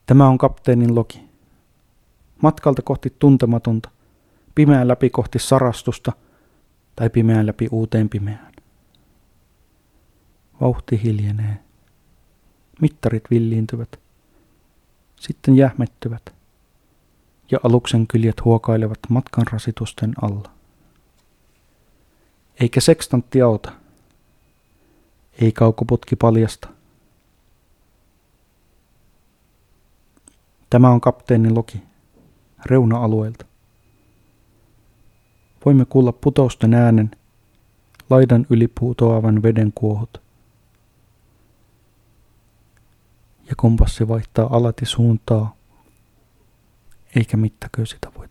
Tämä on kapteenin logi. Matkalta kohti tuntematonta, pimeän läpi kohti sarastusta tai pimeän läpi uuteen pimeään. Vauhti hiljenee. Mittarit villiintyvät. Sitten jähmettyvät. Ja aluksen kyljet huokailevat matkan rasitusten alla. Eikä sekstantti auta. Ei kaukoputki paljasta. Tämä on kapteenin logi, reuna-alueelta. Voimme kuulla putousten äänen, laidan yli putoavan veden kuohut. Ja kompassi vaihtaa alati suuntaa, eikä mittäköy sitä voi